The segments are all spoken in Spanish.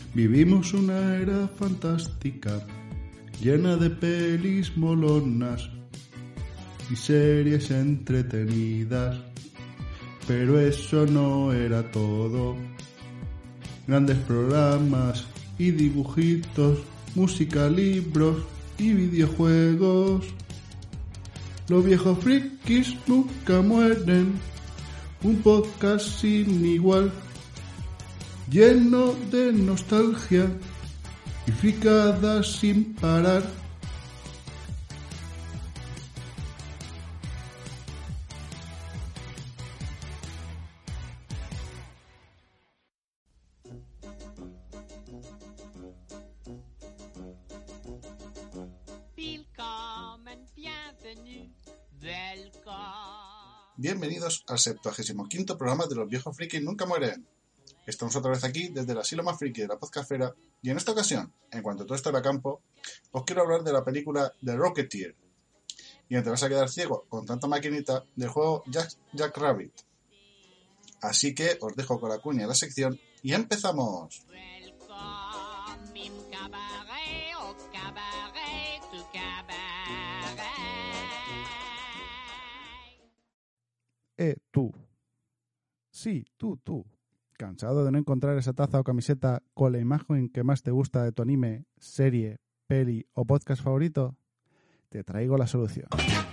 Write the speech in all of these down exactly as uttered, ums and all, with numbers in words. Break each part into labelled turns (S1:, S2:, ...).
S1: Vivimos una era fantástica, llena de pelis molonas y series entretenidas, pero eso no era todo. Grandes programas y dibujitos, música, libros y videojuegos. Los viejos frikis nunca mueren, un podcast sin igual, lleno de nostalgia y fricadas sin parar.
S2: Bienvenidos al septuagésimo quinto programa de Los viejos frikis nunca mueren. Estamos otra vez aquí desde el asilo más friki de la podcastfera y en esta ocasión, en cuanto todo esto era campo, os quiero hablar de la película The Rocketeer. Y no te vas a quedar ciego con tanta maquinita del juego Jack, Jack Rabbit. Así que os dejo con la cuña de la sección y empezamos.
S1: Eh, tú. Sí, tú, tú. ¿Cansado de no encontrar esa taza o camiseta con la imagen que más te gusta de tu anime, serie, peli o podcast favorito? Te traigo la solución.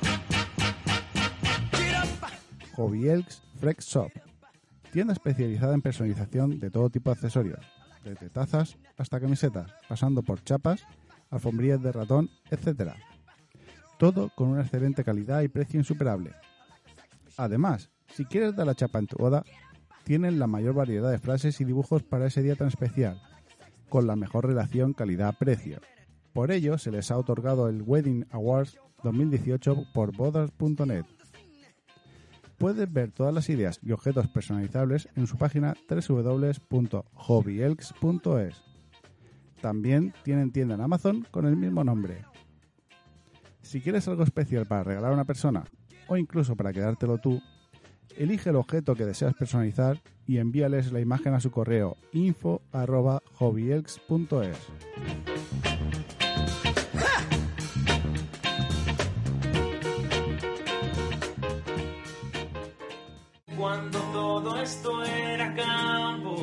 S1: Hobby Elks Freak Shop. Tienda especializada en personalización de todo tipo de accesorios, desde tazas hasta camisetas, pasando por chapas, alfombrillas de ratón, etcétera. Todo con una excelente calidad y precio insuperable. Además, si quieres dar la chapa en tu boda, tienen la mayor variedad de frases y dibujos para ese día tan especial, con la mejor relación calidad-precio. Por ello, se les ha otorgado el Wedding Awards dos mil dieciocho por bodas punto net. Puedes ver todas las ideas y objetos personalizables en su página doble u doble u doble u punto hobby elks punto es. También tienen tienda en Amazon con el mismo nombre. Si quieres algo especial para regalar a una persona, o incluso para quedártelo tú, elige el objeto que deseas personalizar y envíales la imagen a su correo info arroba hobby elks punto es.
S3: Cuando todo esto era campo,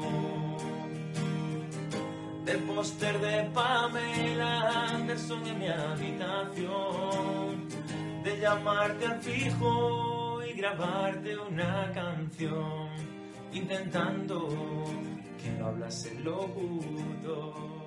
S3: del póster de Pamela Anderson en mi habitación, de llamarte al fijo y grabarte una canción, intentando que no hablase el locutor.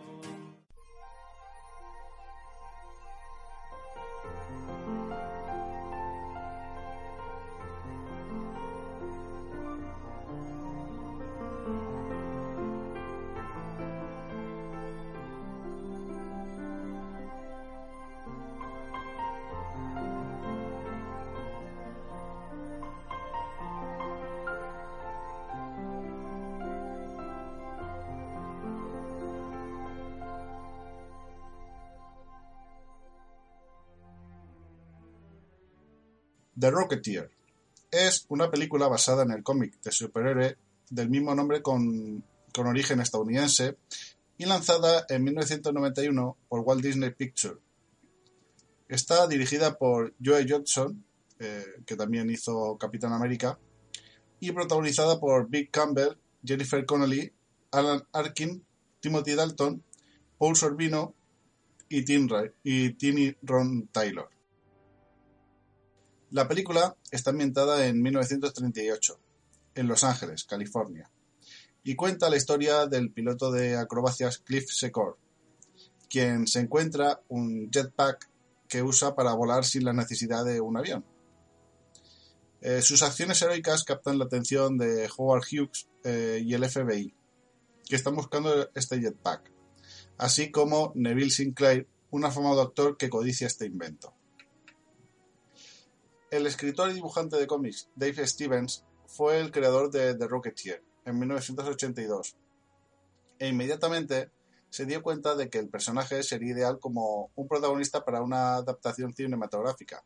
S2: The Rocketeer es una película basada en el cómic de superhéroe del mismo nombre con, con origen estadounidense y lanzada en mil novecientos noventa y uno por Walt Disney Pictures. Está dirigida por Joe Johnston, eh, que también hizo Capitán América, y protagonizada por Vic Campbell, Jennifer Connelly, Alan Arkin, Timothy Dalton, Paul Sorvino y Tini Ron Taylor. La película está ambientada en mil novecientos treinta y ocho, en Los Ángeles, California, y cuenta la historia del piloto de acrobacias Cliff Secord, quien se encuentra un jetpack que usa para volar sin la necesidad de un avión. Eh, sus acciones heroicas captan la atención de Howard Hughes eh, y el F B I, que están buscando este jetpack, así como Neville Sinclair, un afamado actor que codicia este invento. El escritor y dibujante de cómics Dave Stevens fue el creador de The Rocketeer en mil novecientos ochenta y dos e inmediatamente se dio cuenta de que el personaje sería ideal como un protagonista para una adaptación cinematográfica.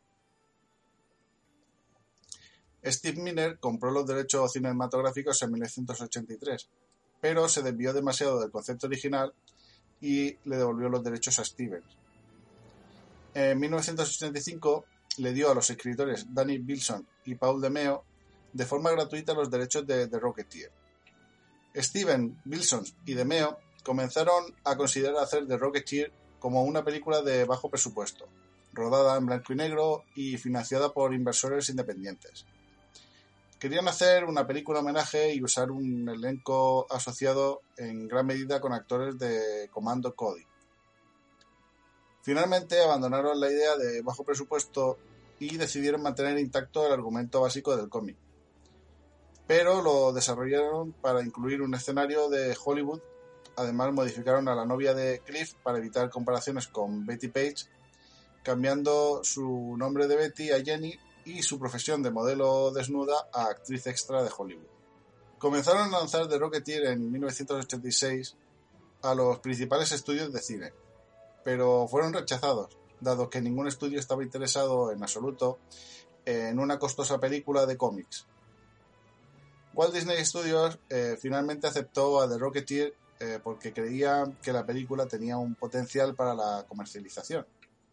S2: Steve Miner compró los derechos cinematográficos en mil novecientos ochenta y tres, pero se desvió demasiado del concepto original y le devolvió los derechos a Stevens. En mil novecientos ochenta y cinco le dio a los escritores Danny Bilson y Paul DeMeo de forma gratuita los derechos de The Rocketeer. Steven, Bilson y DeMeo comenzaron a considerar hacer The Rocketeer como una película de bajo presupuesto, rodada en blanco y negro y financiada por inversores independientes. Querían hacer una película homenaje y usar un elenco asociado en gran medida con actores de Comando Cody. Finalmente abandonaron la idea de bajo presupuesto y decidieron mantener intacto el argumento básico del cómic, pero lo desarrollaron para incluir un escenario de Hollywood. Además modificaron a la novia de Cliff para evitar comparaciones con Betty Page, cambiando su nombre de Betty a Jenny y su profesión de modelo desnuda a actriz extra de Hollywood. Comenzaron a lanzar The Rocketeer en mil novecientos ochenta y seis a los principales estudios de cine, pero fueron rechazados, dado que ningún estudio estaba interesado en absoluto en una costosa película de cómics. Walt Disney Studios eh, finalmente aceptó a The Rocketeer eh, porque creía que la película tenía un potencial para la comercialización.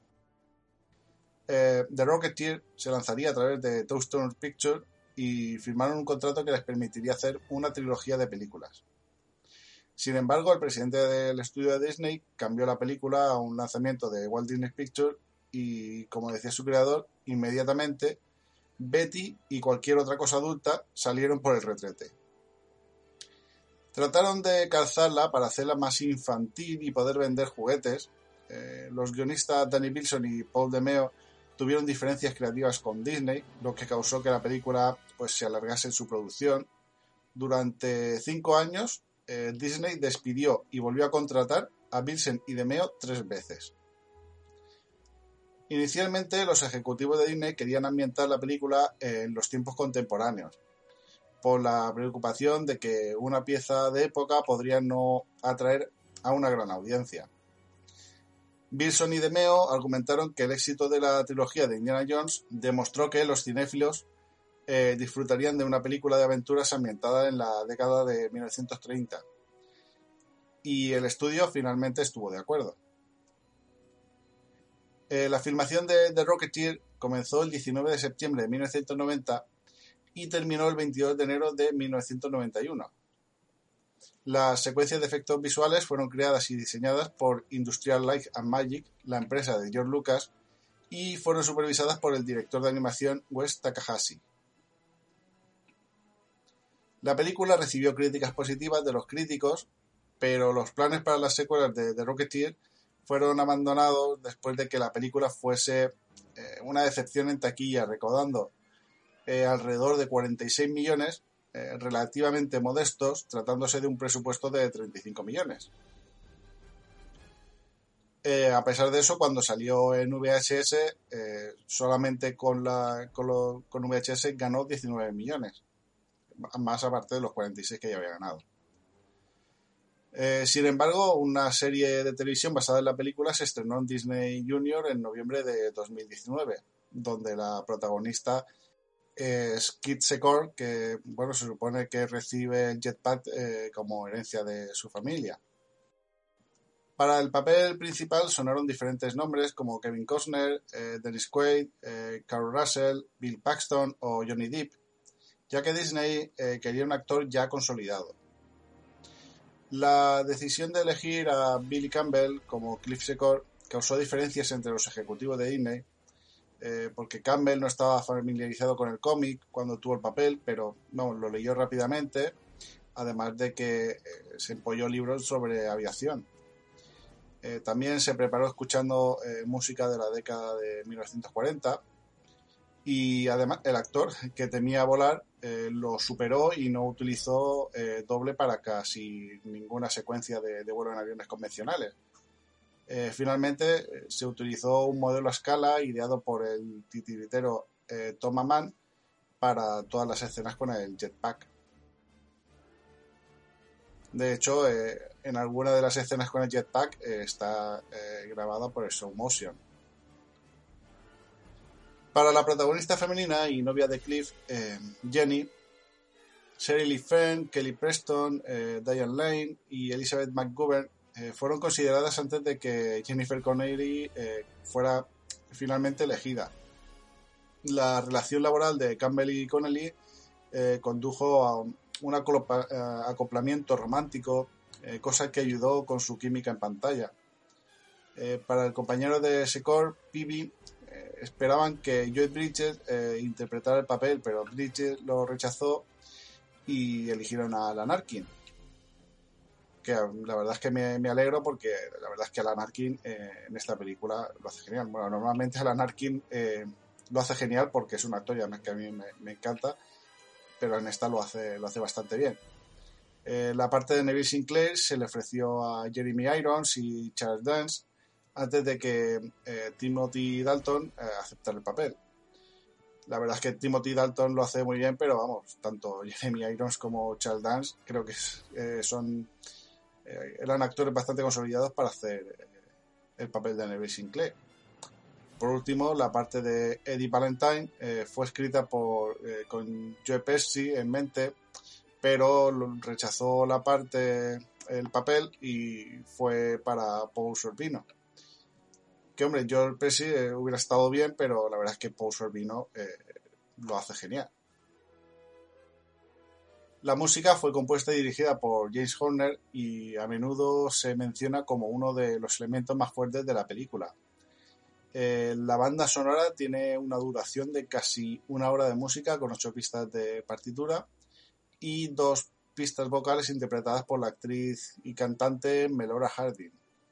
S2: Eh, The Rocketeer se lanzaría a través de Touchstone Pictures y firmaron un contrato que les permitiría hacer una trilogía de películas. Sin embargo, el presidente del estudio de Disney cambió la película a un lanzamiento de Walt Disney Pictures y, como decía su creador, inmediatamente Betty y cualquier otra cosa adulta salieron por el retrete. Trataron de calzarla para hacerla más infantil y poder vender juguetes. Eh, los guionistas Danny Bilson y Paul DeMeo tuvieron diferencias creativas con Disney, lo que causó que la película pues, se alargase en su producción. Durante cinco años, eh, Disney despidió y volvió a contratar a Bilson y DeMeo tres veces. Inicialmente, los ejecutivos de Disney querían ambientar la película en los tiempos contemporáneos, por la preocupación de que una pieza de época podría no atraer a una gran audiencia. Bilson y DeMeo argumentaron que el éxito de la trilogía de Indiana Jones demostró que los cinéfilos eh, disfrutarían de una película de aventuras ambientada en la década de mil novecientos treinta. Y el estudio finalmente estuvo de acuerdo. Eh, la filmación de The Rocketeer comenzó el diecinueve de septiembre de mil novecientos noventa y terminó el veintidós de enero de mil novecientos noventa y uno. Las secuencias de efectos visuales fueron creadas y diseñadas por Industrial Light and Magic, la empresa de George Lucas, y fueron supervisadas por el director de animación Wes Takahashi. La película recibió críticas positivas de los críticos, pero los planes para las secuelas de The Rocketeer fueron abandonados después de que la película fuese eh, una decepción en taquilla, recaudando eh, alrededor de cuarenta y seis millones, eh, relativamente modestos, tratándose de un presupuesto de treinta y cinco millones. Eh, a pesar de eso, cuando salió en V H S, eh, solamente con, la, con, lo, con V H S ganó diecinueve millones, más aparte de los cuarenta y seis que ya había ganado. Eh, sin embargo, una serie de televisión basada en la película se estrenó en Disney Junior en noviembre de dos mil diecinueve, donde la protagonista es Kid Secor, que bueno, se supone que recibe el jetpack eh, como herencia de su familia. Para el papel principal sonaron diferentes nombres como Kevin Costner, eh, Dennis Quaid, eh, Carl Russell, Bill Paxton o Johnny Depp, ya que Disney eh, quería un actor ya consolidado. La decisión de elegir a Billy Campbell como Cliff Secor causó diferencias entre los ejecutivos de Disney, eh, porque Campbell no estaba familiarizado con el cómic cuando tuvo el papel, pero no, lo leyó rápidamente, además de que eh, se empolló libros sobre aviación. Eh, también se preparó escuchando eh, música de la década de mil novecientos cuarenta y además el actor, que temía volar, eh, lo superó y no utilizó eh, doble para casi ninguna secuencia de, de vuelo en aviones convencionales. Eh, finalmente eh, se utilizó un modelo a escala ideado por el titiritero eh, Tom Mann para todas las escenas con el jetpack. De hecho, eh, en alguna de las escenas con el jetpack eh, está eh, grabada por el Slow Motion. Para la protagonista femenina y novia de Cliff, eh, Jenny, Sheryl Lee Fenn, Kelly Preston, eh, Diane Lane y Elizabeth McGovern eh, fueron consideradas antes de que Jennifer Connelly eh, fuera finalmente elegida. La relación laboral de Campbell y Connelly eh, condujo a un, un acopla, eh, acoplamiento romántico, eh, cosa que ayudó con su química en pantalla. Eh, para el compañero de Secor, Peavy, eh, esperaban que Lloyd Bridges eh, interpretara el papel, pero Bridges lo rechazó y eligieron a Alan Arkin. Que la verdad es que me, me alegro porque la verdad es que Alan Arkin eh, en esta película lo hace genial. Bueno, normalmente Alan Arkin eh, lo hace genial porque es un actor ya que a mí me, me encanta, pero en esta lo hace, lo hace bastante bien. Eh, la parte de Neville Sinclair se le ofreció a Jeremy Irons y Charles Dance antes de que eh, Timothy Dalton eh, aceptara el papel. La verdad es que Timothy Dalton lo hace muy bien, pero vamos, tanto Jeremy Irons como Charles Dance creo que eh, son eh, eran actores bastante consolidados para hacer eh, el papel de Neville Sinclair. Por último, la parte de Eddie Valentine eh, fue escrita por eh, con Joe Pesci en mente, pero rechazó la parte, el papel, y fue para Paul Sorvino. Que hombre, Joe Pesci eh, hubiera estado bien, pero la verdad es que Paul Sorvino eh, lo hace genial. La música fue compuesta y dirigida por James Horner y a menudo se menciona como uno de los elementos más fuertes de la película. Eh, la banda sonora tiene una duración de casi una hora de música con ocho pistas de partitura y dos pistas vocales interpretadas por la actriz y cantante Melora Hardin.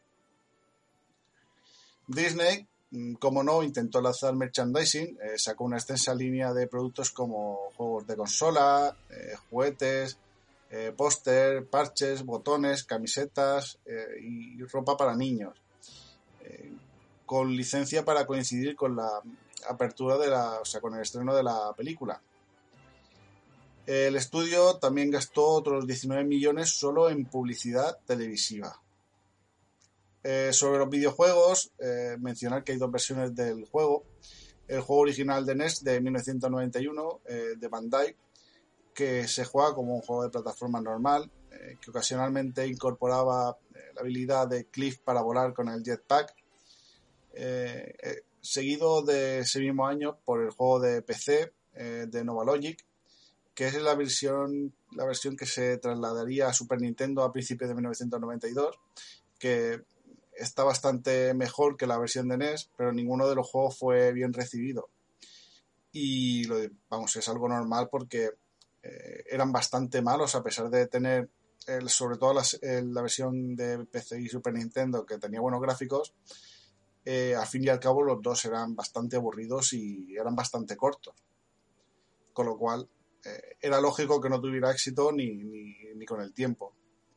S2: Disney, como no, intentó lanzar merchandising, eh, sacó una extensa línea de productos como juegos de consola, eh, juguetes, eh, póster, parches, botones, camisetas eh, y ropa para niños, eh, con licencia para coincidir con la apertura de la, o sea, con el estreno de la película. El estudio también gastó otros diecinueve millones solo en publicidad televisiva. Eh, sobre los videojuegos, eh, mencionar que hay dos versiones del juego. El juego original de N E S de mil novecientos noventa y uno, eh, de Bandai, que se juega como un juego de plataforma normal, eh, que ocasionalmente incorporaba eh, la habilidad de Cliff para volar con el jetpack, eh, eh, seguido de ese mismo año por el juego de P C eh, de Nova Logic, que es la versión, la versión que se trasladaría a Super Nintendo a principios de mil novecientos noventa y dos, que está bastante mejor que la versión de N E S, pero ninguno de los juegos fue bien recibido. Y lo, vamos, es algo normal porque eh, eran bastante malos, a pesar de tener, el, sobre todo las, el, la versión de P C y Super Nintendo, que tenía buenos gráficos. Eh, al fin y al cabo los dos eran bastante aburridos y eran bastante cortos. Con lo cual, eh, era lógico que no tuviera éxito ni, ni, ni con el tiempo.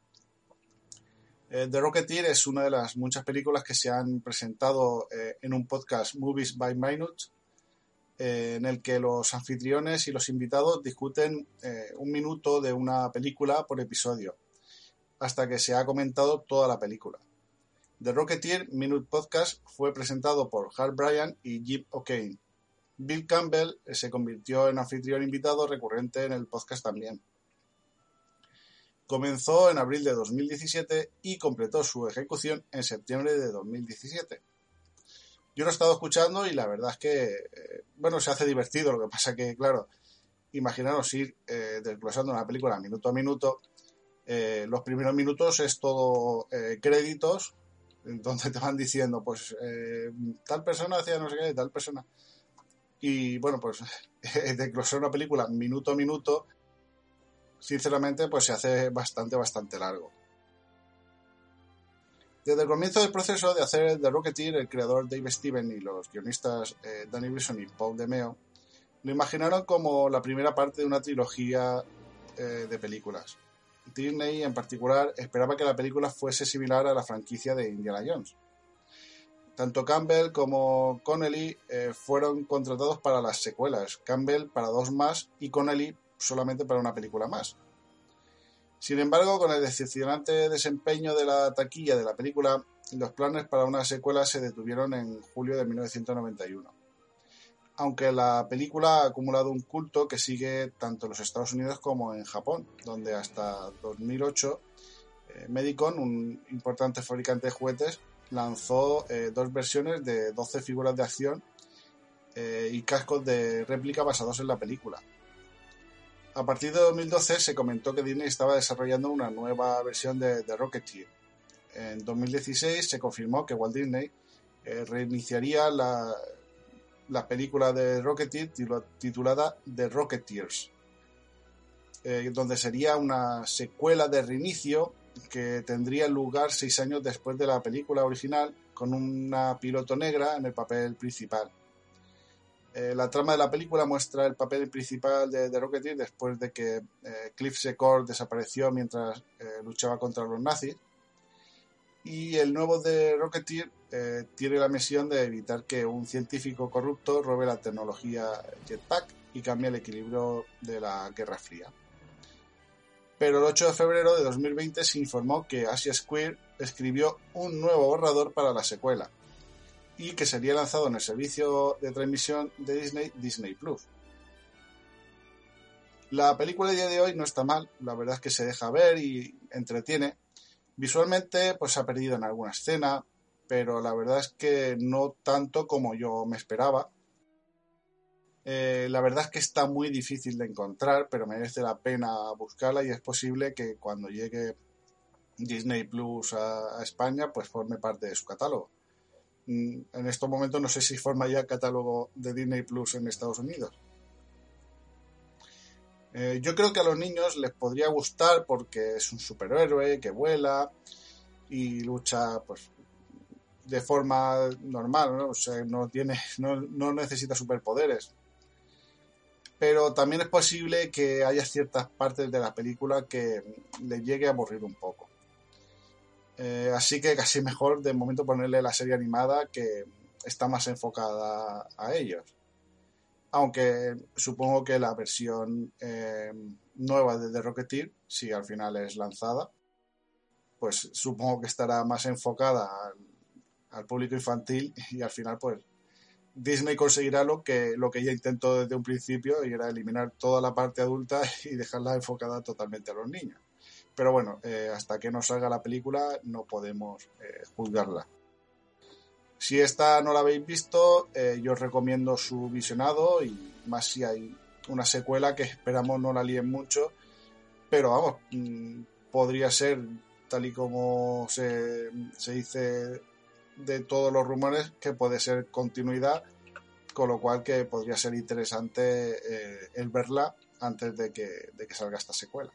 S2: The Rocketeer es una de las muchas películas que se han presentado eh, en un podcast Movies by Minutes, eh, en el que los anfitriones y los invitados discuten eh, un minuto de una película por episodio, hasta que se ha comentado toda la película. The Rocketeer Minute Podcast fue presentado por Hal Bryan y Jim O'Kane. Bill Campbell eh, se convirtió en anfitrión invitado recurrente en el podcast también. Comenzó en abril de dos mil diecisiete y completó su ejecución en septiembre de dos mil diecisiete. Yo lo he estado escuchando y la verdad es que, eh, bueno, se hace divertido. Lo que pasa que, claro, imaginaros ir eh, desglosando una película minuto a minuto. Eh, los primeros minutos es todo eh, créditos, donde te van diciendo, pues, eh, tal persona hacía no sé qué, tal persona. Y, bueno, pues, desglosar una película minuto a minuto, sinceramente, pues se hace bastante, bastante largo. Desde el comienzo del proceso de hacer The Rocketeer, el creador Dave Stevens y los guionistas eh, Danny Wilson y Paul DeMeo lo imaginaron como la primera parte de una trilogía eh, de películas. Disney, en particular, esperaba que la película fuese similar a la franquicia de Indiana Jones. Tanto Campbell como Connelly eh, fueron contratados para las secuelas, Campbell para dos más y Connelly solamente para una película más. Sin embargo, con el decepcionante desempeño de la taquilla de la película, los planes para una secuela se detuvieron en julio de mil novecientos noventa y uno. aunque la película ha acumulado un culto que sigue tanto en los Estados Unidos como en Japón, donde hasta dos mil ocho eh, Medicon, un importante fabricante de juguetes, lanzó eh, dos versiones de doce figuras de acción eh, y cascos de réplica basados en la película. A partir de dos mil doce se comentó que Disney estaba desarrollando una nueva versión de, de Rocketeer. En dos mil dieciséis se confirmó que Walt Disney eh, reiniciaría la la película de Rocketeer titulada The Rocketeers, eh, donde sería una secuela de reinicio que tendría lugar seis años después de la película original, con una piloto negra en el papel principal. Eh, la trama de la película muestra el papel principal de, de Rocketeer después de que eh, Cliff Secord desapareció mientras eh, luchaba contra los nazis. Y el nuevo de Rocketeer eh, tiene la misión de evitar que un científico corrupto robe la tecnología Jetpack y cambie el equilibrio de la Guerra Fría. Pero el ocho de febrero de dos mil veinte se informó que Asia Square escribió un nuevo borrador para la secuela y que sería lanzado en el servicio de transmisión de Disney, Disney Plus. La película a día de hoy no está mal, la verdad es que se deja ver y entretiene. Visualmente pues se ha perdido en alguna escena, pero la verdad es que no tanto como yo me esperaba. Eh, la verdad es que está muy difícil de encontrar, pero merece la pena buscarla y es posible que cuando llegue Disney Plus a, a España pues forme parte de su catálogo. En estos momentos no sé si forma ya el catálogo de Disney Plus en Estados Unidos. Eh, yo creo que a los niños les podría gustar porque es un superhéroe que vuela y lucha pues de forma normal, ¿no? O sea, no tiene, no, no necesita superpoderes. Pero también es posible que haya ciertas partes de la película que le llegue a aburrir un poco. Eh, así que casi mejor de momento ponerle la serie animada que está más enfocada a ellos. Aunque supongo que la versión eh, nueva de The Rocketeer, si al final es lanzada, pues supongo que estará más enfocada al, al público infantil y al final pues Disney conseguirá lo que, lo que ella intentó desde un principio y era eliminar toda la parte adulta y dejarla enfocada totalmente a los niños. Pero bueno, eh, hasta que no salga la película no podemos eh, juzgarla. Si esta no la habéis visto, eh, yo os recomiendo su visionado y más si hay una secuela que esperamos no la líen mucho, pero vamos, mmm, podría ser, tal y como se, se dice de todos los rumores, que puede ser continuidad, con lo cual que podría ser interesante eh, el verla antes de que, de que salga esta secuela.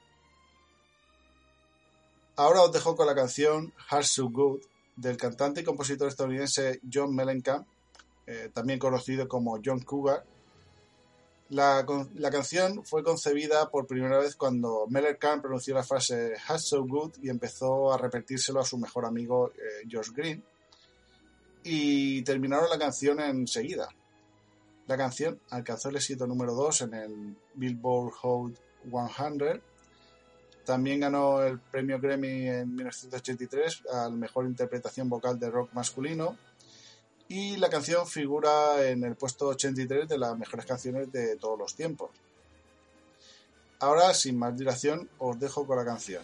S2: Ahora os dejo con la canción Heart So Good del cantante y compositor estadounidense John Mellencamp, eh, también conocido como John Cougar. La, la canción fue concebida por primera vez cuando Mellencamp pronunció la frase "Heart So Good" y empezó a repetírselo a su mejor amigo eh, Josh Green, y terminaron la canción enseguida. La canción alcanzó el éxito número dos en el Billboard Hot cien. También ganó el premio Grammy en mil novecientos ochenta y tres al mejor interpretación vocal de rock masculino, y la canción figura en el puesto ochenta y tres de las mejores canciones de todos los tiempos. Ahora, sin más dilación, os dejo con la canción.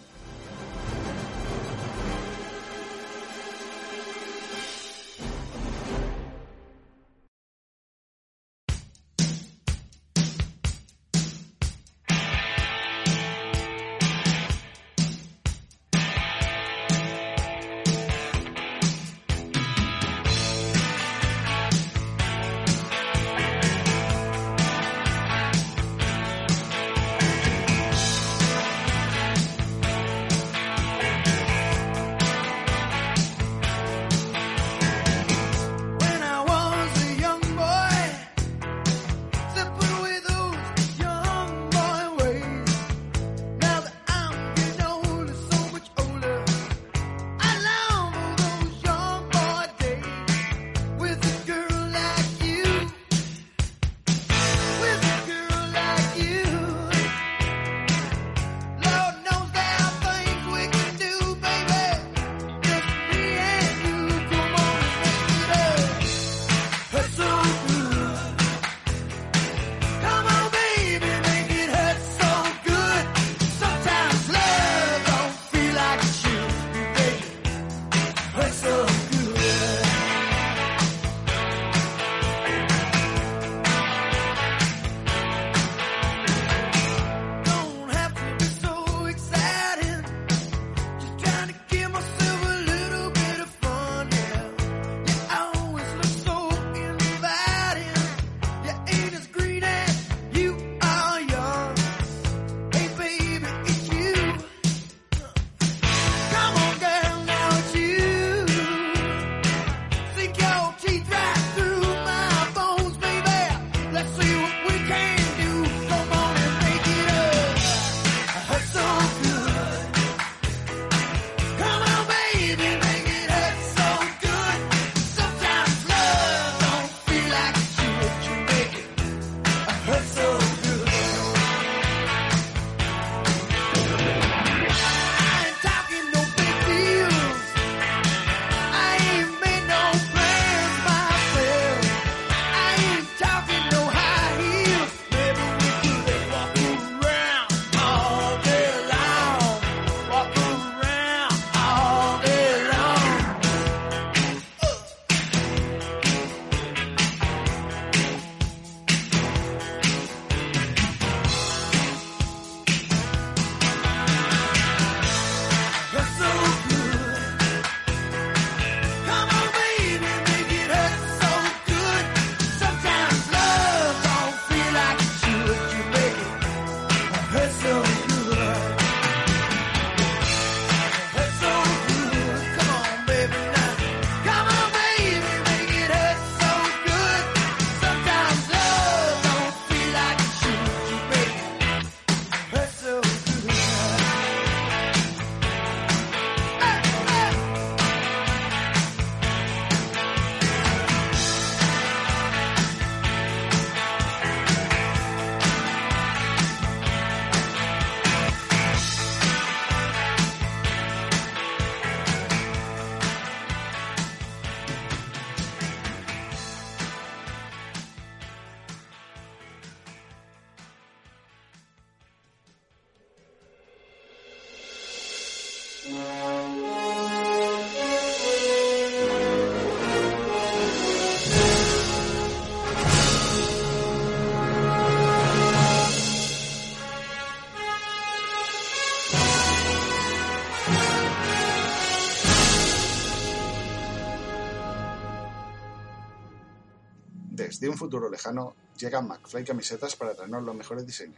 S2: Desde un futuro lejano llegan McFly Camisetas para traernos los mejores diseños.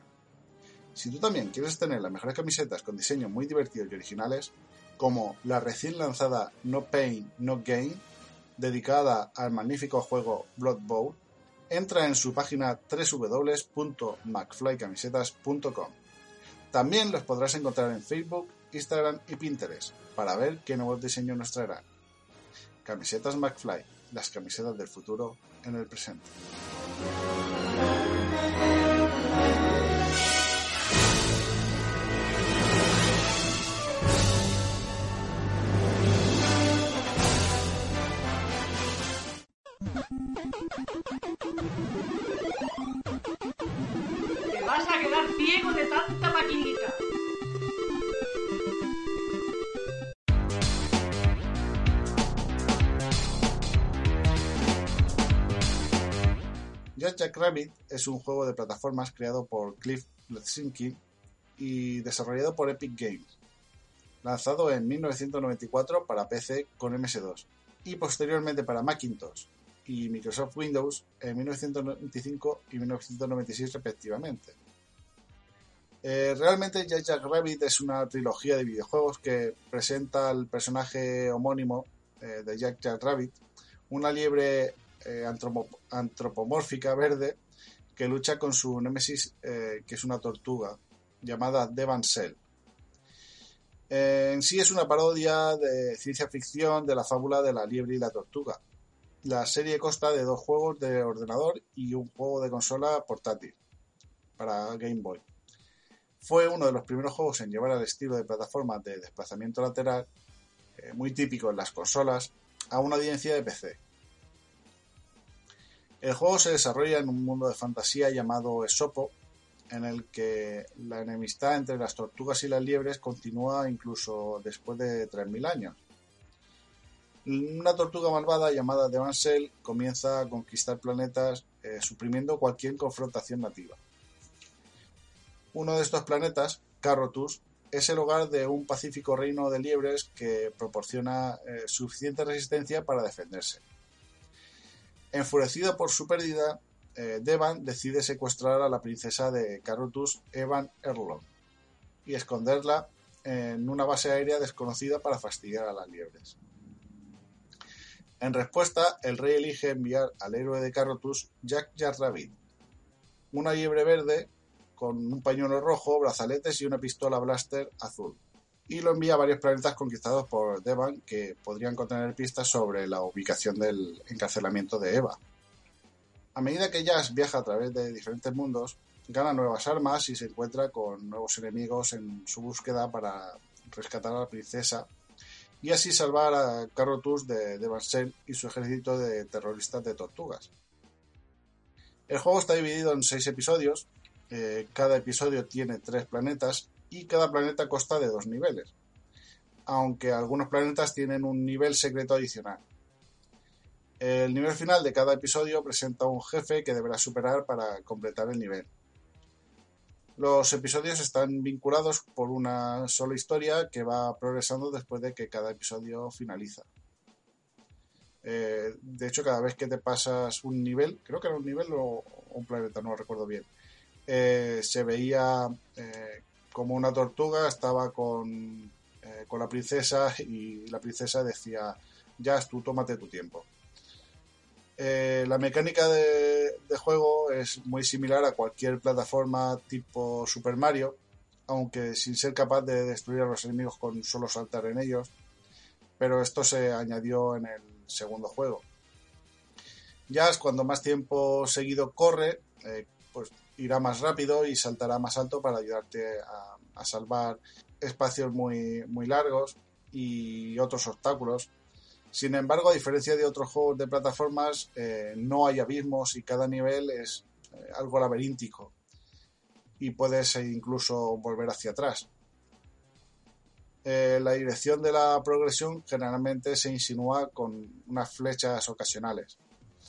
S2: Si tú también quieres tener las mejores camisetas con diseños muy divertidos y originales, como la recién lanzada No Pain, No Gain, dedicada al magnífico juego Blood Bowl, entra en su página doble u doble u doble u punto mcfly camisetas punto com. También los podrás encontrar en Facebook, Instagram y Pinterest para ver qué nuevos diseños nos traerán. Camisetas McFly, las camisetas del futuro en el presente.
S4: Te vas a quedar ciego de tanta maquinita.
S2: Jack Jack Rabbit es un juego de plataformas creado por Cliff Bleszinski y desarrollado por Epic Games, lanzado en mil novecientos noventa y cuatro para P C con eme ese dos y posteriormente para Macintosh y Microsoft Windows en mil novecientos noventa y cinco y mil novecientos noventa y seis respectivamente. Eh, realmente Jack Jack Rabbit es una trilogía de videojuegos que presenta al personaje homónimo eh, de Jack Jack Rabbit, una liebre eh, antropo- antropomórfica verde que lucha con su némesis, eh, que es una tortuga llamada Devansel. Eh, en sí es una parodia de ciencia ficción de la fábula de la liebre y la tortuga. La serie consta de dos juegos de ordenador y un juego de consola portátil para Game Boy. Fue uno de los primeros juegos en llevar al estilo de plataforma de desplazamiento lateral, eh, muy típico en las consolas, a una audiencia de P C. El juego se desarrolla en un mundo de fantasía llamado Esopo, en el que la enemistad entre las tortugas y las liebres continúa incluso después de tres mil años. Una tortuga malvada llamada Devansel comienza a conquistar planetas, eh, suprimiendo cualquier confrontación nativa. Uno de estos planetas, Carrotus, es el hogar de un pacífico reino de liebres que proporciona eh, suficiente resistencia para defenderse. Enfurecido por su pérdida, eh, Devan decide secuestrar a la princesa de Carrotus, Evan Erlong, y esconderla en una base aérea desconocida para fastidiar a las liebres. En respuesta, el rey elige enviar al héroe de Carrotus, Jack Jack Rabbit, una liebre verde con un pañuelo rojo, brazaletes y una pistola blaster azul. Y lo envía a varios planetas conquistados por Devan que podrían contener pistas sobre la ubicación del encarcelamiento de Eva. A medida que Jazz viaja a través de diferentes mundos, gana nuevas armas y se encuentra con nuevos enemigos en su búsqueda para rescatar a la princesa y así salvar a Carrotus de Devansel y su ejército de terroristas de tortugas. El juego está dividido en seis episodios, eh, cada episodio tiene tres planetas y cada planeta consta de dos niveles, aunque algunos planetas tienen un nivel secreto adicional. El nivel final de cada episodio presenta un jefe que deberá superar para completar el nivel. Los episodios están vinculados por una sola historia que va progresando después de que cada episodio finaliza. Eh, de hecho, cada vez que te pasas un nivel, creo que era un nivel o un planeta, no lo recuerdo bien, eh, se veía eh, como una tortuga estaba con, eh, con la princesa y la princesa decía, Jazz, tú tómate tu tiempo. Eh, la mecánica de, de juego es muy similar a cualquier plataforma tipo Super Mario, aunque sin ser capaz de destruir a los enemigos con solo saltar en ellos, pero esto se añadió en el segundo juego. Jazz, cuando más tiempo seguido corre, eh, pues irá más rápido y saltará más alto para ayudarte a, a salvar espacios muy, muy largos y otros obstáculos. Sin embargo, a diferencia de otros juegos de plataformas, eh, no hay abismos y cada nivel es eh, algo laberíntico y puedes eh, incluso volver hacia atrás. Eh, la dirección de la progresión generalmente se insinúa con unas flechas ocasionales.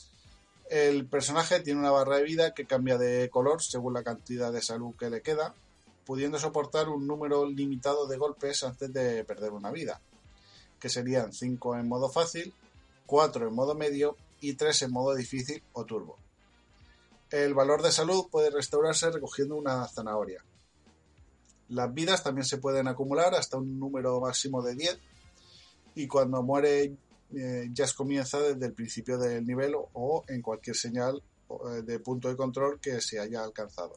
S2: El personaje tiene una barra de vida que cambia de color según la cantidad de salud que le queda, pudiendo soportar un número limitado de golpes antes de perder una vida, que serían cinco en modo fácil, cuatro en modo medio y tres en modo difícil o turbo. El valor de salud puede restaurarse recogiendo una zanahoria. Las vidas también se pueden acumular hasta un número máximo de diez y cuando muere eh, Jazz comienza desde el principio del nivel o, o en cualquier señal eh, de punto de control que se haya alcanzado.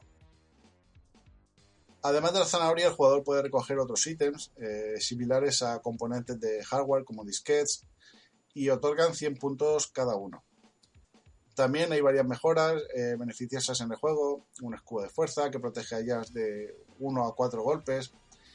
S2: Además de la zanahoria, el jugador puede recoger otros ítems eh, similares a componentes de hardware como disquetes y otorgan cien puntos cada uno. También hay varias mejoras eh, beneficiosas en el juego, un escudo de fuerza que protege a Jazz de uno a cuatro golpes,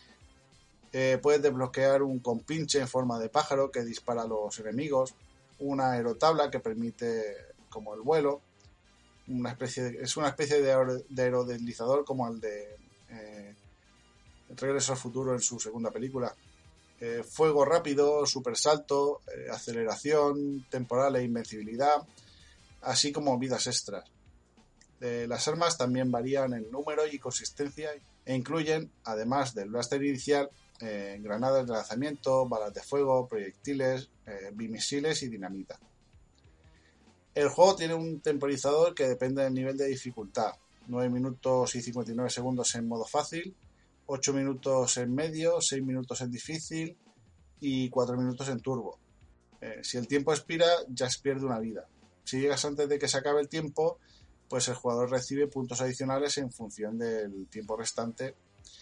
S2: eh, puedes desbloquear un compinche en forma de pájaro que dispara a los enemigos, una aerotabla que permite como el vuelo, una especie de, es una especie de, aer, de aerodeslizador como el de Eh, Regreso al futuro en su segunda película. Eh, fuego rápido, super salto, eh, aceleración temporal e invencibilidad, así como vidas extras. Eh, las armas también varían en número y consistencia e incluyen, además del blaster inicial, eh, granadas de lanzamiento, balas de fuego, proyectiles, eh, bimisiles y dinamita. El juego tiene un temporizador que depende del nivel de dificultad. nueve minutos y cincuenta y nueve segundos en modo fácil, ocho minutos en medio, seis minutos en difícil y cuatro minutos en turbo. Eh, si el tiempo expira, Jazz pierde una vida. Si llegas antes de que se acabe el tiempo, pues el jugador recibe puntos adicionales en función del tiempo restante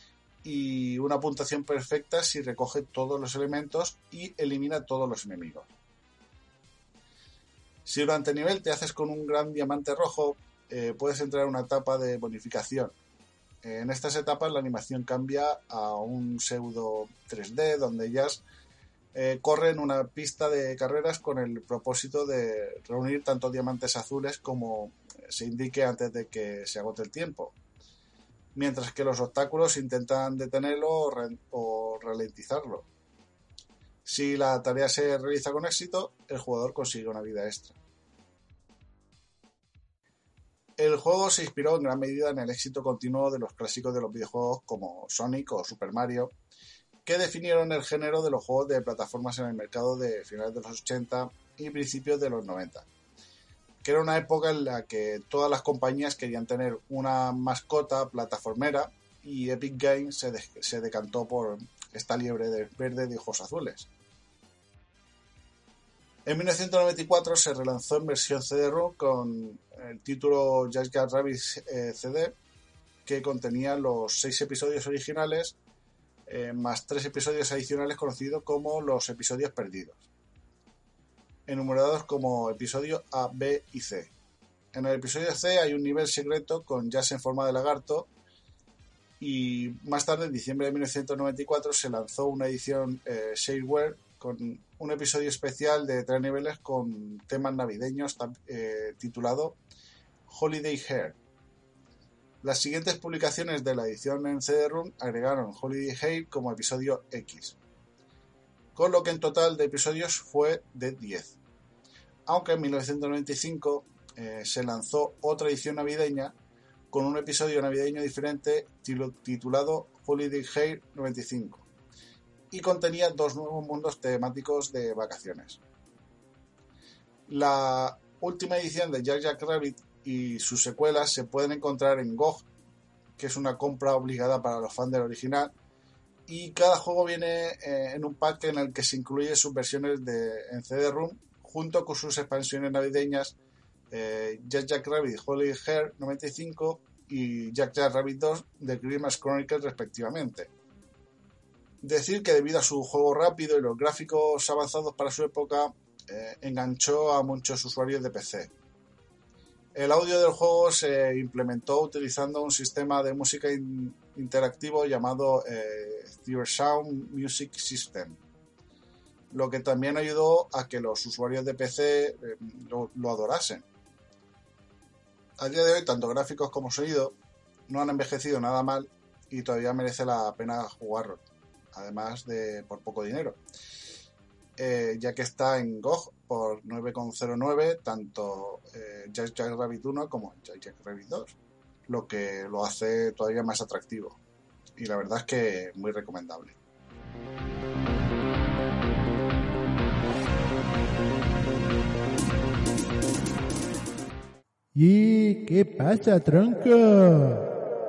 S2: y una puntuación perfecta si recoge todos los elementos y elimina todos los enemigos. Si durante el nivel te haces con un gran diamante rojo, Eh, puedes entrar a una etapa de bonificación. Eh, en estas etapas la animación cambia a un pseudo tres D donde Jazz eh, corre en una pista de carreras con el propósito de reunir tanto diamantes azules como se indique antes de que se agote el tiempo, mientras que los obstáculos intentan detenerlo o, re- o ralentizarlo. Si la tarea se realiza con éxito, el jugador consigue una vida extra. El juego se inspiró en gran medida en el éxito continuo de los clásicos de los videojuegos como Sonic o Super Mario, que definieron el género de los juegos de plataformas en el mercado de finales de los ochenta y principios de los noventa, que era una época en la que todas las compañías querían tener una mascota plataformera y Epic Games se, de- se decantó por esta liebre de verde de ojos azules. En mil novecientos noventa y cuatro se relanzó en versión C D-ROM con el título Jack Jack Rabbit eh, C D, que contenía los seis episodios originales eh, más tres episodios adicionales conocidos como los episodios perdidos, enumerados como episodio A, B y C. En el episodio C hay un nivel secreto con Jazz en forma de lagarto, y más tarde, en diciembre de mil novecientos noventa y cuatro, se lanzó una edición eh, shareware con un episodio especial de tres niveles con temas navideños eh, titulado Holiday Hair. Las siguientes publicaciones de la edición en C D-ROM agregaron Holiday Hair como episodio X, con lo que en total de episodios fue de diez. Aunque en mil novecientos noventa y cinco eh, se lanzó otra edición navideña con un episodio navideño diferente titulado Holiday Hair noventa y cinco, y contenía dos nuevos mundos temáticos de vacaciones. La última edición de Jack Jack Rabbit y sus secuelas se pueden encontrar en G O G, que es una compra obligada para los fans del original, y cada juego viene eh, en un pack en el que se incluye sus versiones de, en C D-ROM junto con sus expansiones navideñas eh, Jack Jack Rabbit Holiday Hair noventa y cinco y Jack Jack Rabbit dos de Christmas Chronicles respectivamente. Decir que debido a su juego rápido y los gráficos avanzados para su época, eh, enganchó a muchos usuarios de P C. El audio del juego se implementó utilizando un sistema de música in- interactivo llamado eh, Thearsound Music System, lo que también ayudó a que los usuarios de P C eh, lo, lo adorasen. A día de hoy, tanto gráficos como sonido no han envejecido nada mal y todavía merece la pena jugarlo, además de por poco dinero, eh, ya que está en G O G por nueve con cero nueve tanto eh, Jack Jack Rabbit uno como Jack Jack Rabbit dos, lo que lo hace todavía más atractivo, y la verdad es que muy recomendable.
S1: ¿Y qué pasa, tronco?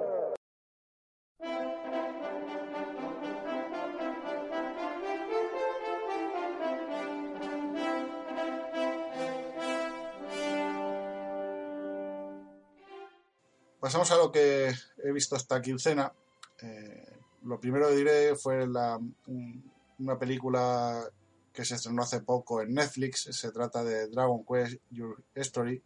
S2: Pasamos a lo que he visto esta quincena. Eh, lo primero que diré fue la, un, una película que se estrenó hace poco en Netflix. Se trata de Dragon Quest Your Story.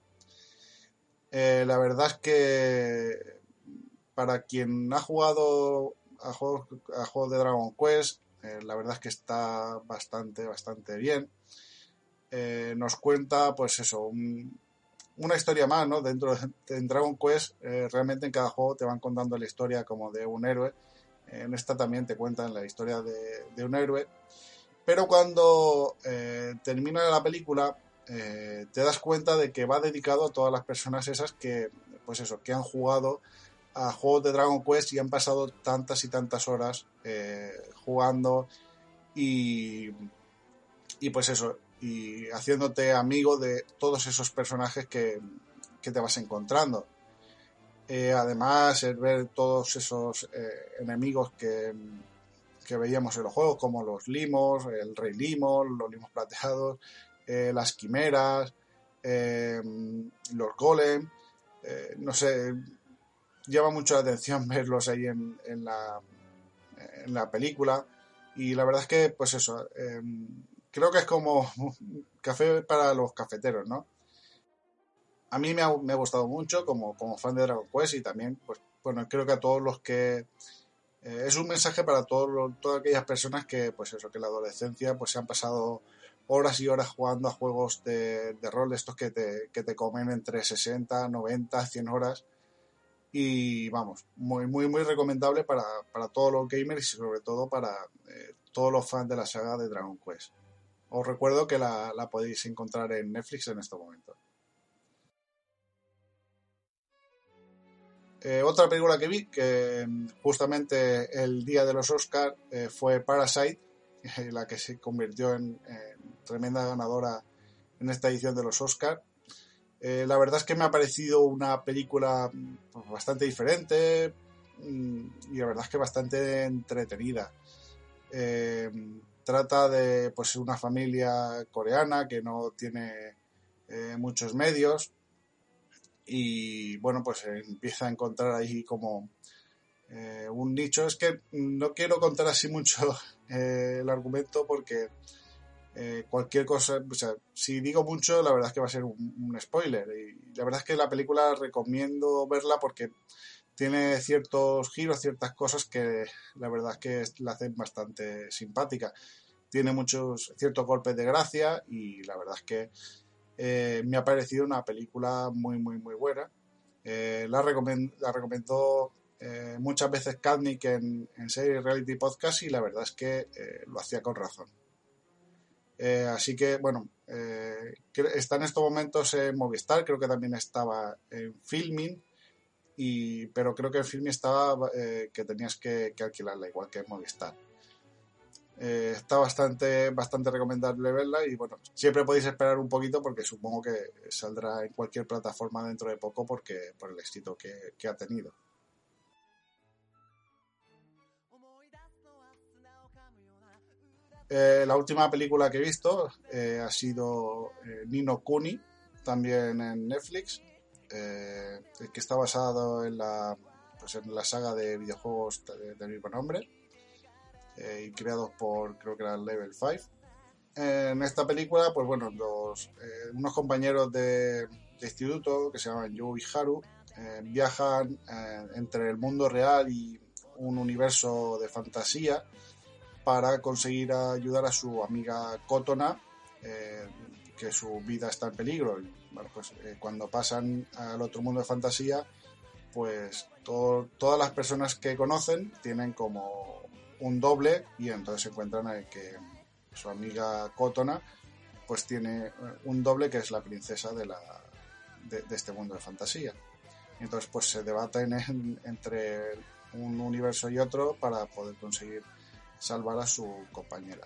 S2: Eh, la verdad es que para quien ha jugado a juegos, a juegos de Dragon Quest, eh, la verdad es que está bastante, bastante bien. Eh, nos cuenta, pues eso, un, una historia más, ¿no? Dentro de, de Dragon Quest, eh, realmente en cada juego te van contando la historia como de un héroe. En esta también te cuentan la historia de, de un héroe. Pero cuando eh, termina la película, eh, te das cuenta de que va dedicado a todas las personas esas que, pues eso, que han jugado a juegos de Dragon Quest y han pasado tantas y tantas horas eh, jugando y, y pues eso, y haciéndote amigo de todos esos personajes que, que te vas encontrando. Eh, además, el ver todos esos eh, enemigos que, que veíamos en los juegos, como los limos, el rey limo, los limos plateados, eh, las quimeras, eh, los golem, eh, no sé, llama mucho la atención verlos ahí en, en, la, en la película, y la verdad es que, pues eso, eh, creo que es como café para los cafeteros, ¿no? A mí me ha, me ha gustado mucho como, como fan de Dragon Quest, y también, pues, bueno, creo que a todos los que... Eh, es un mensaje para todos, todas aquellas personas que, pues eso, que en la adolescencia pues se han pasado horas y horas jugando a juegos de, de rol, estos que te, que te comen entre sesenta, noventa, cien horas. Y vamos, muy, muy, muy recomendable para, para todos los gamers y sobre todo para eh, todos los fans de la saga de Dragon Quest. Os recuerdo que la, la podéis encontrar en Netflix en este momento. Eh, otra película que vi, que justamente el día de los Oscars, eh, fue Parasite, eh, la que se convirtió en, en tremenda ganadora en esta edición de los Oscars. Eh, la verdad es que me ha parecido una película pues, bastante diferente y la verdad es que bastante entretenida. Eh, trata de pues una familia coreana que no tiene eh, muchos medios y bueno, pues empieza a encontrar ahí como eh, un nicho. Es que no quiero contar así mucho eh, el argumento porque eh, cualquier cosa, o sea, si digo mucho la verdad es que va a ser un, un spoiler, y la verdad es que la película recomiendo verla porque tiene ciertos giros, ciertas cosas que la verdad es que la hacen bastante simpática. Tiene muchos ciertos golpes de gracia y la verdad es que eh, me ha parecido una película muy, muy, muy buena. Eh, la, recomend- la recomendó eh, muchas veces Kadnik en, en serie Reality Podcast y la verdad es que eh, lo hacía con razón. Eh, así que, bueno, eh, está en estos momentos en Movistar, creo que también estaba en Filmin. Y, pero creo que en Filmin estaba eh, que tenías que, que alquilarla, igual que en Movistar. Eh, está bastante, bastante recomendable verla y bueno, siempre podéis esperar un poquito porque supongo que saldrá en cualquier plataforma dentro de poco porque por el éxito que, que ha tenido. Eh, la última película que he visto eh, ha sido eh, Ni no Kuni, también en Netflix. Eh, que está basado en la, pues en la saga de videojuegos del de mismo nombre eh, y creados por, creo que era Level cinco. Eh, en esta película, pues bueno, los, eh, unos compañeros de, de instituto que se llaman Yu y Haru eh, viajan eh, entre el mundo real y un universo de fantasía para conseguir ayudar a su amiga Kotona, eh, que su vida está en peligro. Y, bueno, pues eh, cuando pasan al otro mundo de fantasía, pues todo, todas las personas que conocen tienen como un doble y entonces se encuentran en que su amiga Kotona pues tiene un doble que es la princesa de, la, de, de este mundo de fantasía. Y entonces pues se debaten en, entre un universo y otro para poder conseguir salvar a su compañera.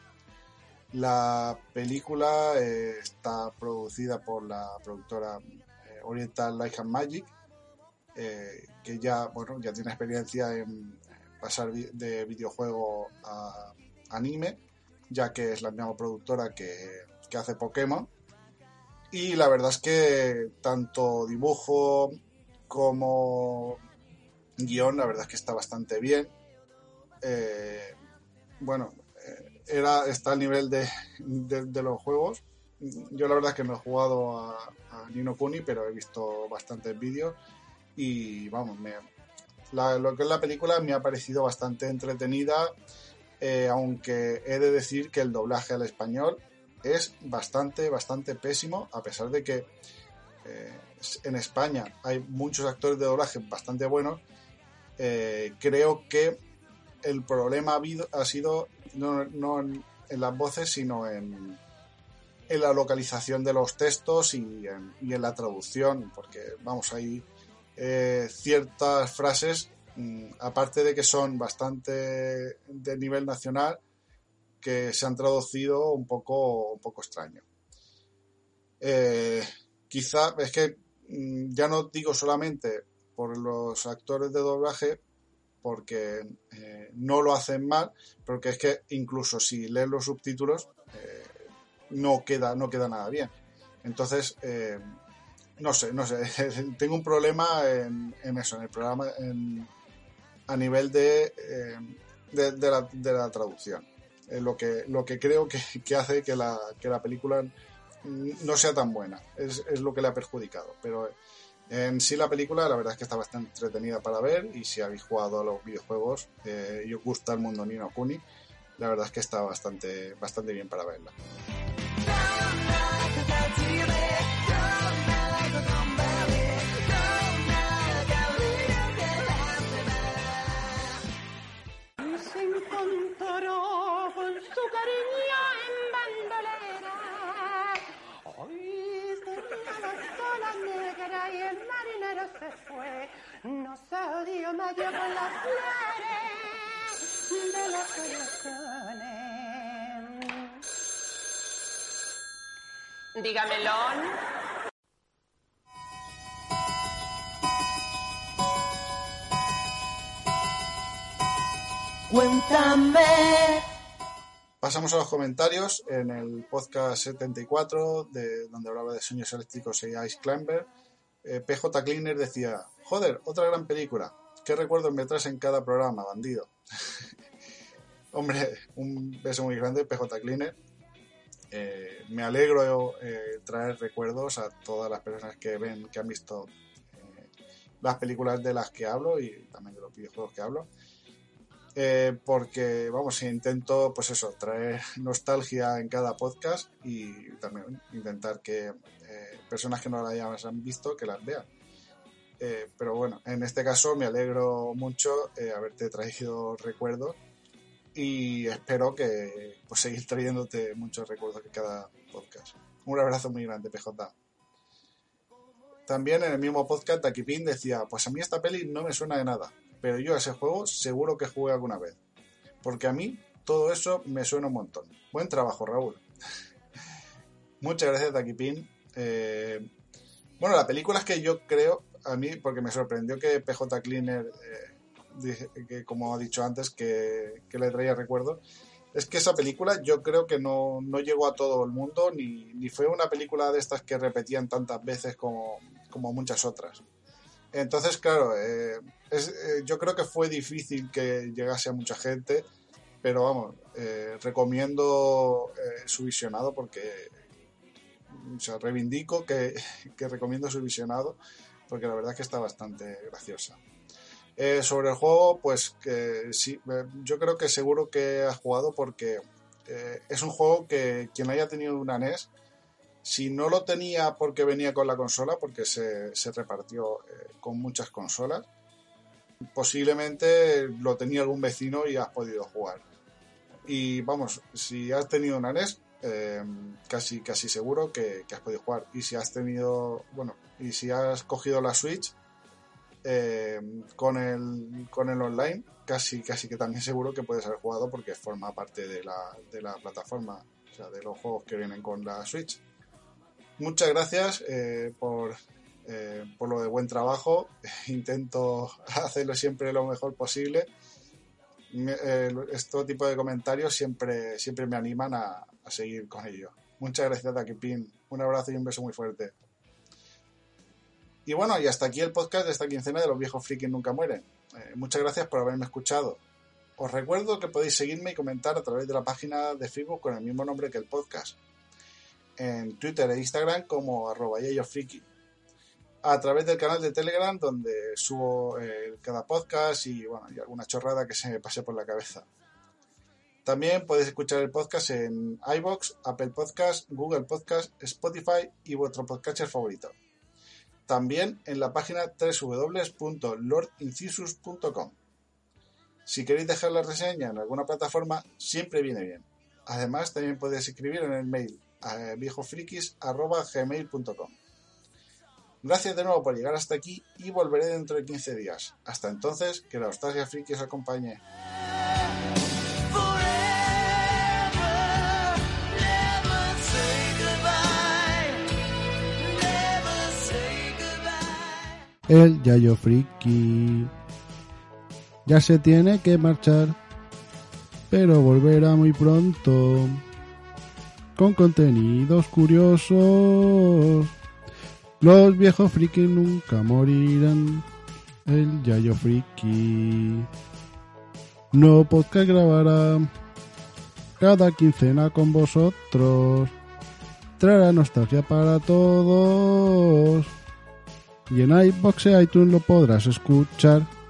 S2: La película eh, está producida por la productora eh, Oriental Light and Magic, eh, que ya, bueno, ya tiene experiencia en pasar vi- de videojuego a anime, ya que es la misma productora que, que hace Pokémon. Y la verdad es que tanto dibujo como guión, la verdad es que está bastante bien. Eh, bueno, Era, está al nivel de, de, de los juegos. Yo la verdad es que no he jugado a, a Ni no Kuni, pero he visto bastantes vídeos y vamos, me, la, lo que es la película me ha parecido bastante entretenida, eh, aunque he de decir que el doblaje al español es bastante, bastante pésimo, a pesar de que eh, en España hay muchos actores de doblaje bastante buenos. Eh, creo que el problema ha, habido, ha sido no, no en, en las voces, sino en, en la localización de los textos y en, y en la traducción, porque vamos, hay eh, ciertas frases, mmm, aparte de que son bastante de nivel nacional, que se han traducido un poco, un poco extraño. Eh, quizá, es que mmm, ya no digo solamente por los actores de doblaje, porque eh, no lo hacen mal, porque es que incluso si lees los subtítulos eh, no queda no queda nada bien. Entonces, eh, no sé, no sé, tengo un problema en, en eso, en el programa, en, a nivel de, eh, de, de, la, de la traducción. Eh, lo, que, lo que creo que, que hace que la, que la película no sea tan buena, es, es lo que le ha perjudicado, pero en sí la película la verdad es que está bastante entretenida para ver, y si habéis jugado a los videojuegos eh, y os gusta el mundo Ni no Kuni, la verdad es que está bastante, bastante bien para verla.
S5: Se encontró con su cariño en bandolera. Hoy se la sola negra y el marinero se fue. No se dio medio con las flores de las corazones. Dígamelo.
S6: Cuéntame.
S2: Pasamos a los comentarios. En el podcast setenta y cuatro, de, donde hablaba de Sueños Eléctricos y Ice Climber, eh, P J Cleaner decía: joder, otra gran película. ¿Qué recuerdos me traes en cada programa, bandido? Hombre, un beso muy grande, P J Cleaner. Eh, me alegro eh, traer recuerdos a todas las personas que ven, que han visto eh, las películas de las que hablo y también de los videojuegos que hablo. Eh, porque, vamos, intento, pues eso, traer nostalgia en cada podcast y también intentar que eh, personas que no las hayan visto, que las vean. Eh, pero bueno, en este caso me alegro mucho eh, haberte traído recuerdos y espero que pues seguir trayéndote muchos recuerdos en cada podcast. Un abrazo muy grande, P J. También en el mismo podcast, Takipin decía: pues a mí esta peli no me suena de nada, pero yo a ese juego seguro que jugué alguna vez, porque a mí todo eso me suena un montón. Buen trabajo, Raúl. Muchas gracias, Takipin. Eh, bueno, la película es que yo creo, a mí, porque me sorprendió que P J Cleaner, eh, dije, que como ha dicho antes, que, que le traía recuerdos, es que esa película yo creo que no, no llegó a todo el mundo, ni, ni fue una película de estas que repetían tantas veces como, como muchas otras. Entonces, claro, eh, es, eh, yo creo que fue difícil que llegase a mucha gente, pero vamos, eh, recomiendo eh, su visionado porque, o sea, reivindico que, que recomiendo su visionado porque la verdad es que está bastante graciosa. Eh, sobre el juego, pues que sí, eh, yo creo que seguro que has jugado porque eh, es un juego que quien haya tenido una N E S, si no lo tenía porque venía con la consola, porque se, se repartió eh, con muchas consolas, posiblemente lo tenía algún vecino y has podido jugar. Y vamos, si has tenido una N E S, eh, casi, casi seguro que, que has podido jugar. Y si has tenido, bueno, y si has cogido la Switch, eh, con el, con el online, casi, casi que también seguro que puedes haber jugado porque forma parte de la, de la plataforma, o sea, de los juegos que vienen con la Switch. Muchas gracias eh, por, eh, por lo de buen trabajo. Intento hacerlo siempre lo mejor posible. Me, eh, este tipo de comentarios siempre, siempre me animan a, a seguir con ello. Muchas gracias, Takipin. Un abrazo y un beso muy fuerte. Y bueno, y hasta aquí el podcast de esta quincena de Los Viejos Frikis Nunca Mueren. Eh, muchas gracias por haberme escuchado. Os recuerdo que podéis seguirme y comentar a través de la página de Facebook con el mismo nombre que el podcast. En Twitter e Instagram como arroba yayofriki. A través del canal de Telegram donde subo eh, cada podcast y, bueno, y alguna chorrada que se me pase por la cabeza. También podéis escuchar el podcast en iVoox, Apple Podcast, Google Podcast, Spotify y vuestro podcatcher favorito. También en la página doble u doble u doble u punto lord incisus punto com. Si queréis dejar la reseña en alguna plataforma, siempre viene bien. Además, también podéis escribir en el mail a viejofrikis arroba gmail punto com. Gracias de nuevo por llegar hasta aquí y volveré dentro de quince días. Hasta entonces, que la nostalgia friki os acompañe.
S1: El Yayo Friki ya se tiene que marchar, pero volverá muy pronto con contenidos curiosos. Los viejos frikis nunca morirán. El Yayo Friki no podcast grabará cada quincena con vosotros. Traerá nostalgia para todos. Y en iVoox e iTunes lo podrás escuchar.